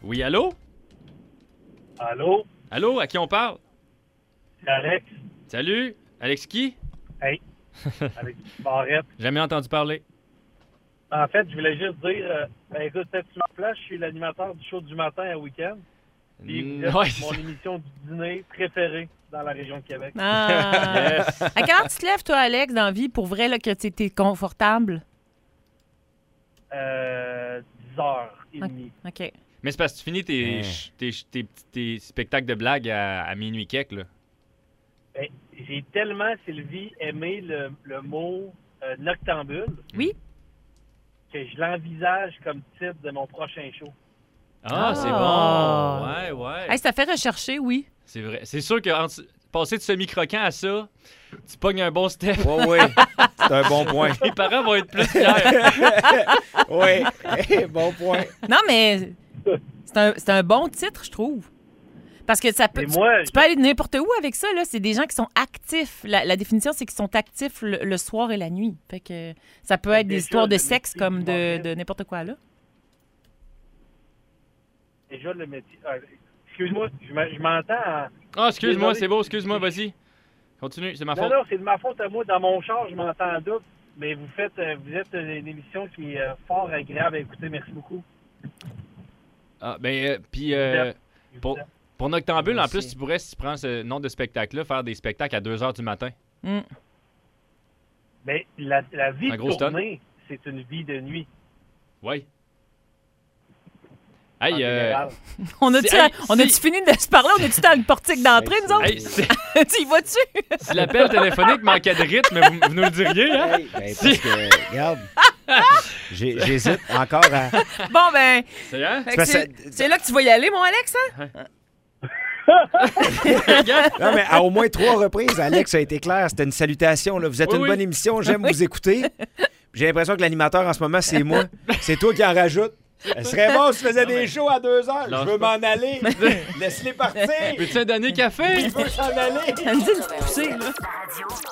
Oui, allô? Allô? Allô, à qui on parle? C'est Alex. Salut, Alex qui? Hey. Avec Barrette. Jamais entendu parler. En fait, je voulais juste dire, écoute, cette place, je suis l'animateur du show du matin à week-end. Puis vous êtes Ouais, mon émission du dîner préférée dans la région de Québec. Ah. Yes. À quelle heure tu te lèves, toi, Alex, dans la vie, pour vrai, là, que tu es confortable? 10h30. OK. Mais c'est parce que tu finis tes spectacles de blagues à minuit quelque, là. Ben, j'ai tellement, Sylvie, aimé le mot noctambule Oui? que je l'envisage comme titre de mon prochain show. Ah, Ah. c'est bon. Ouais, ouais. Hey, ça fait rechercher, oui. C'est vrai. C'est sûr que passer de semi-croquant à ça, tu pognes un bon step. Oui, c'est un bon point. Les parents vont être plus fiers. Oui, bon point. Non, mais c'est un bon titre, je trouve. Parce que ça peut, Mais moi, tu peux aller n'importe où avec ça, là. C'est des gens qui sont actifs. La définition, c'est qu'ils sont actifs le soir et la nuit. Fait que ça peut être des Déjà, histoires de le sexe métier comme d'humoriste. de n'importe quoi, là. déjà, le métier... excuse-moi, je m'entends en... Ah, excuse-moi, Désolé. c'est beau, excuse-moi, vas-y. Continue, c'est ma Non, faute. non, c'est de ma faute à moi. Dans mon char, je m'entends en double. Mais vous êtes une émission qui est fort agréable à écouter. Merci beaucoup. Ah, ben, puis Je vous pour, aime. pour Noctambule, en Merci. plus, tu pourrais, si tu prends ce nom de spectacle-là, faire des spectacles à 2 h du matin. Mm. Ben, la vie Un de gros stunt. tournée, c'est une vie de nuit. Oui. En Hey, général. On a-tu si- fini de se parler? On est-tu dans le portique d'entrée, nous autres? hey, Tu y vas-tu? si l'appel téléphonique manquait de rythme, vous nous le diriez, hein? Hey, ben, parce que, regarde, j'hésite encore à... Bon, ben, C'est hein? fait que parce c'est là que tu vas y aller, mon Alex, hein? Non, mais à au moins 3 reprises, Alex a été clair. C'était une salutation. Là. Vous êtes Oui, une oui. bonne émission. J'aime vous écouter. J'ai l'impression que l'animateur en ce moment, c'est moi. C'est toi qui en rajoute. Ce serait bon si tu faisais des shows à 2 heures. Lâche Je veux pas. m'en aller. Laisse-les partir. Peux-tu un dernier café? Il veut s'en aller. Ça me dit de pousser, là.